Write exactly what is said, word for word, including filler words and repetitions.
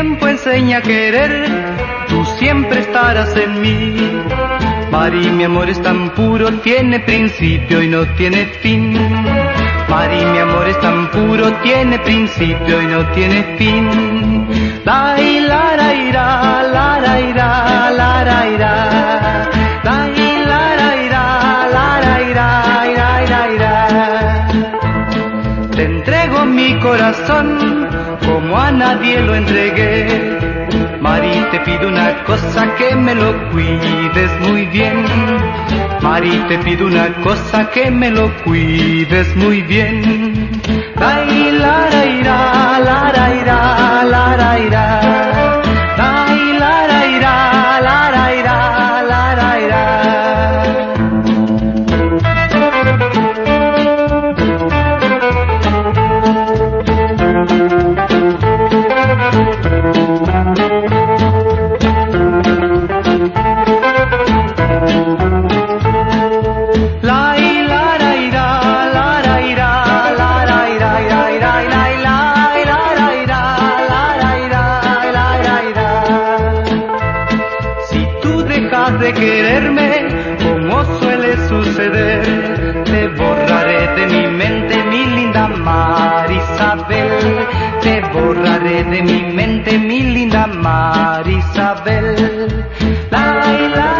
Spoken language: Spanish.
tiempo enseña a querer, tú siempre estarás en mí. Mari, mi amor es tan puro, tiene principio y no tiene fin. Mari, mi amor es tan puro, tiene principio y no tiene fin. La la la ira, la la ira, la la ira. La la la ira, la la ira, ira, ira, ira. Te entrego mi corazón como a nadie lo entregué. Mari, te pido una cosa, que me lo cuides muy bien. Mari, te pido una cosa, que me lo cuides muy bien. La la la ira, la la ira, la la ira. La la la ira, la la ira, la la ira. De quererme, como suele suceder, te borraré de mi mente, mi linda Marisabel. Te borraré de mi mente, mi linda Marisabel. La, la,